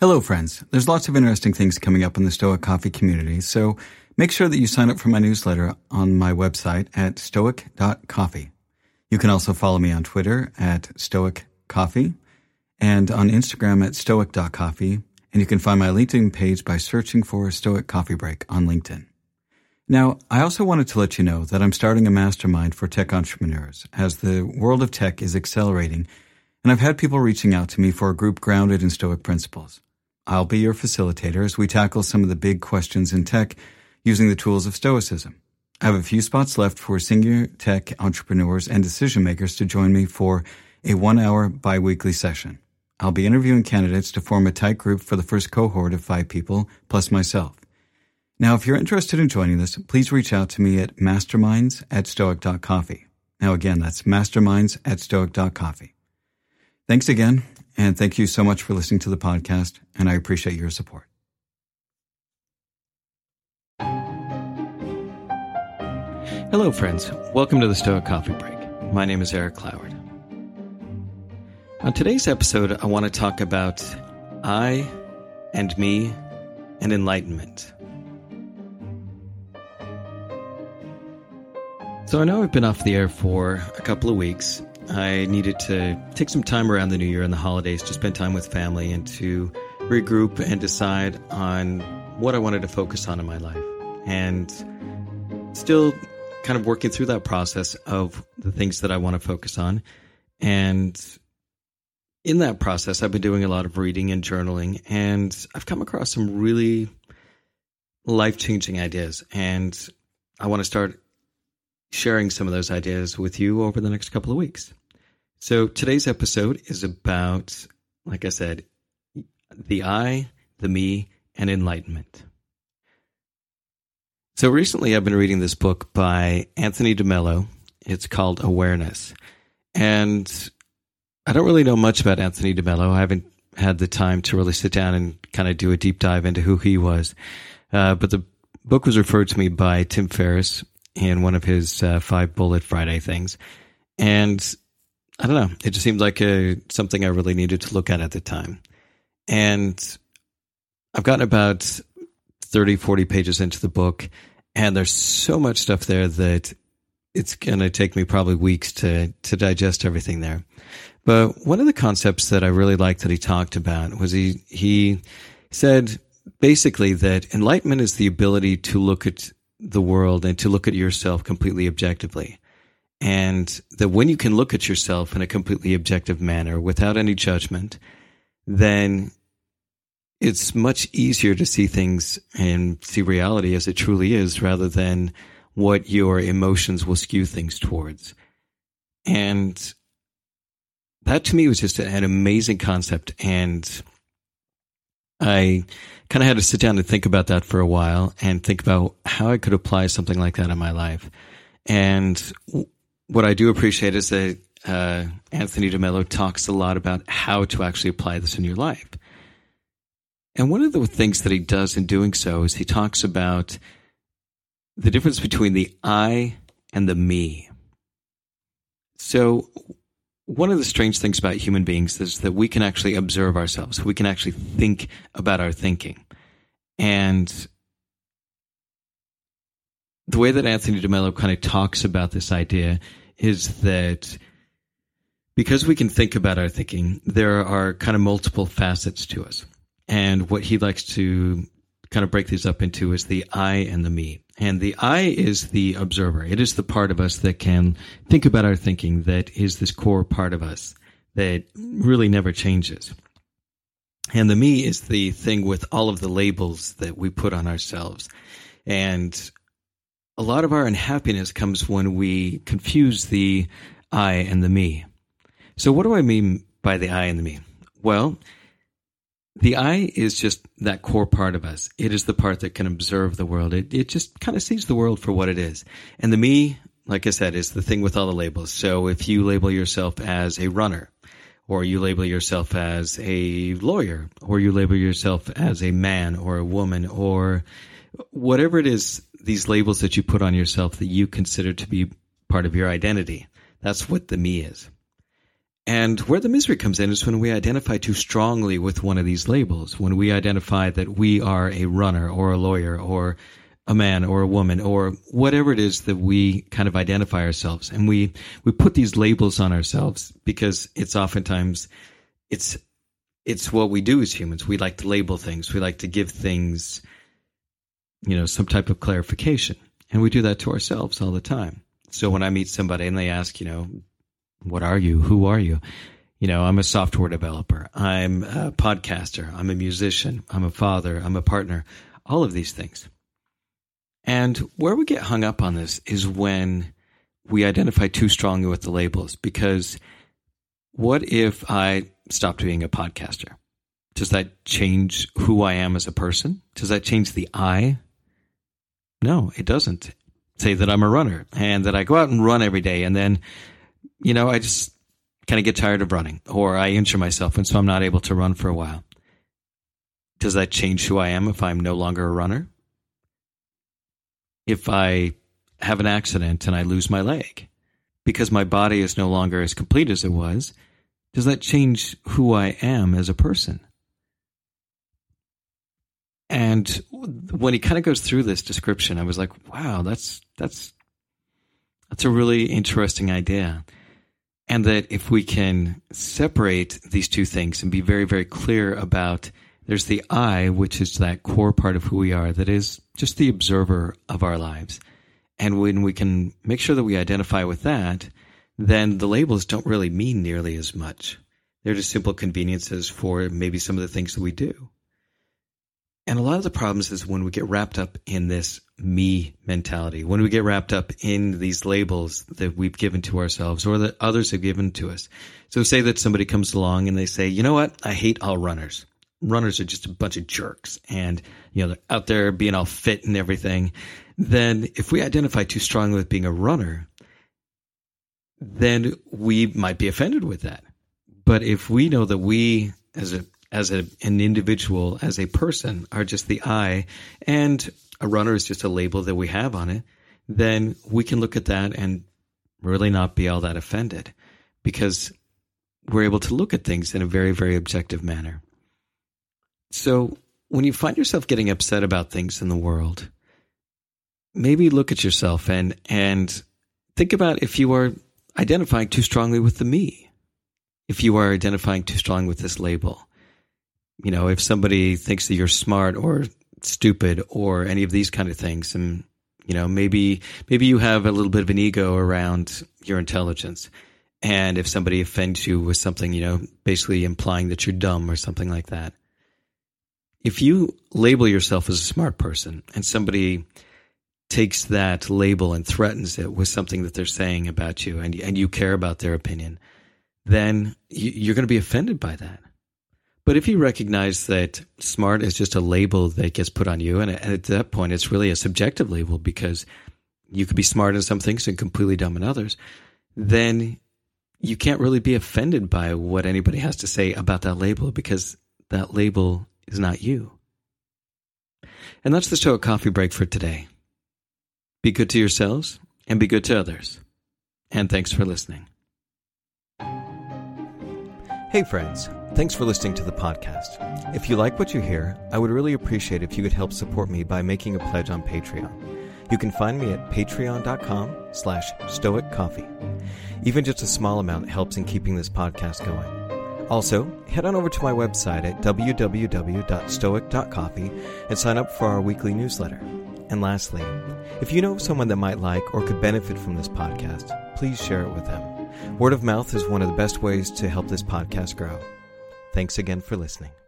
Hello, friends. There's lots of interesting things coming up in the Stoic Coffee community, so make sure that you sign up for my newsletter on my website at stoic.coffee. You can also follow me on Twitter at stoiccoffee and on Instagram at stoic.coffee, and you can find my LinkedIn page by searching for Stoic Coffee Break on LinkedIn. Now, I also wanted to let you know that I'm starting a mastermind for tech entrepreneurs as the world of tech is accelerating, and I've had people reaching out to me for a group grounded in Stoic principles. I'll be your facilitator as we tackle some of the big questions in tech using the tools of Stoicism. I have a few spots left for senior tech entrepreneurs and decision makers to join me for a 1-hour bi-weekly session. I'll be interviewing candidates to form a tight group for the first cohort of 5 people, plus myself. Now, if you're interested in joining this, please reach out to me at masterminds@stoic.coffee. Now, again, that's masterminds@stoic.coffee. Thanks again, and thank you so much for listening to the podcast, and I appreciate your support. Hello, friends. Welcome to the Stoic Coffee Break. My name is Eric Cloward. On today's episode, I want to talk about I and me and enlightenment. So I know I've been off the air for a couple of weeks. I needed to take some time around the new year and the holidays to spend time with family and to regroup and decide on what I wanted to focus on in my life. And still kind of working through that process of the things that I want to focus on. And in that process, I've been doing a lot of reading and journaling, and I've come across some really life-changing ideas. And I want to start sharing some of those ideas with you over the next couple of weeks. So today's episode is about, like I said, the I, the me, and enlightenment. So recently I've been reading this book by Anthony DeMello. It's called Awareness. And I don't really know much about Anthony DeMello. I haven't had the time to really sit down and kind of do a deep dive into who he was. But the book was referred to me by Tim Ferriss in one of his 5 Bullet Friday things. And I don't know, it just seemed like something I really needed to look at the time. And I've gotten about 30, 40 pages into the book, and there's so much stuff there that it's going to take me probably weeks to digest everything there. But one of the concepts that I really liked that he talked about was he said basically that enlightenment is the ability to look at the world and to look at yourself completely objectively. And that when you can look at yourself in a completely objective manner without any judgment, then it's much easier to see things and see reality as it truly is rather than what your emotions will skew things towards. And that to me was just an amazing concept. And I kind of had to sit down and think about that for a while and think about how I could apply something like that in my life. And what I do appreciate is that Anthony DeMello talks a lot about how to actually apply this in your life. And one of the things that he does in doing so is he talks about the difference between the I and the me. So one of the strange things about human beings is that we can actually observe ourselves. We can actually think about our thinking. And the way that Anthony DeMello kind of talks about this idea is that because we can think about our thinking, there are kind of multiple facets to us. And what he likes to kind of break these up into is the I and the me. And the I is the observer. It is the part of us that can think about our thinking, that is this core part of us that really never changes. And the me is the thing with all of the labels that we put on ourselves. And a lot of our unhappiness comes when we confuse the I and the me. So what do I mean by the I and the me? Well, the I is just that core part of us. It is the part that can observe the world. It just kind of sees the world for what it is. And the me, like I said, is the thing with all the labels. So if you label yourself as a runner, or you label yourself as a lawyer, or you label yourself as a man or a woman, or whatever it is, these labels that you put on yourself that you consider to be part of your identity, that's what the me is. And where the misery comes in is when we identify too strongly with one of these labels, when we identify that we are a runner or a lawyer or a man or a woman or whatever it is that we kind of identify ourselves. And we put these labels on ourselves because it's oftentimes, it's what we do as humans. We like to label things. We like to give things, some type of clarification. And we do that to ourselves all the time. So when I meet somebody and they ask, what are you? Who are you? I'm a software developer. I'm a podcaster. I'm a musician. I'm a father. I'm a partner. All of these things. And where we get hung up on this is when we identify too strongly with the labels. Because what if I stopped being a podcaster? Does that change who I am as a person? Does that change the I? No, it doesn't. Say that I'm a runner and that I go out and run every day and then I just kind of get tired of running or I injure myself and so I'm not able to run for a while. Does that change who I am if I'm no longer a runner? If I have an accident and I lose my leg because my body is no longer as complete as it was, does that change who I am as a person? And when he kind of goes through this description, I was like, wow, that's a really interesting idea. And that if we can separate these two things and be very, very clear about there's the I, which is that core part of who we are, that is just the observer of our lives. And when we can make sure that we identify with that, then the labels don't really mean nearly as much. They're just simple conveniences for maybe some of the things that we do. And a lot of the problems is when we get wrapped up in this me mentality, when we get wrapped up in these labels that we've given to ourselves or that others have given to us. So say that somebody comes along and they say, you know what, I hate all runners. Runners are just a bunch of jerks and, they're out there being all fit and everything. Then if we identify too strongly with being a runner, then we might be offended with that. But if we know that we as an individual, as a person, are just the I, and a runner is just a label that we have on it, then we can look at that and really not be all that offended because we're able to look at things in a very, very objective manner. So when you find yourself getting upset about things in the world, maybe look at yourself and think about if you are identifying too strongly with the me, if you are identifying too strongly with this label. If somebody thinks that you're smart or stupid or any of these kind of things, and, maybe you have a little bit of an ego around your intelligence. And if somebody offends you with something, basically implying that you're dumb or something like that. If you label yourself as a smart person and somebody takes that label and threatens it with something that they're saying about you and you care about their opinion, then you're going to be offended by that. But if you recognize that smart is just a label that gets put on you, and at that point it's really a subjective label because you could be smart in some things and completely dumb in others, then you can't really be offended by what anybody has to say about that label because that label is not you. And that's the Stoic Coffee Break for today. Be good to yourselves and be good to others. And thanks for listening. Hey friends, thanks for listening to the podcast. If you like what you hear, I would really appreciate if you could help support me by making a pledge on Patreon. You can find me at patreon.com/stoiccoffee. Even just a small amount helps in keeping this podcast going. Also, head on over to my website at www.stoic.coffee and sign up for our weekly newsletter. And lastly, if you know someone that might like or could benefit from this podcast, please share it with them. Word of mouth is one of the best ways to help this podcast grow. Thanks again for listening.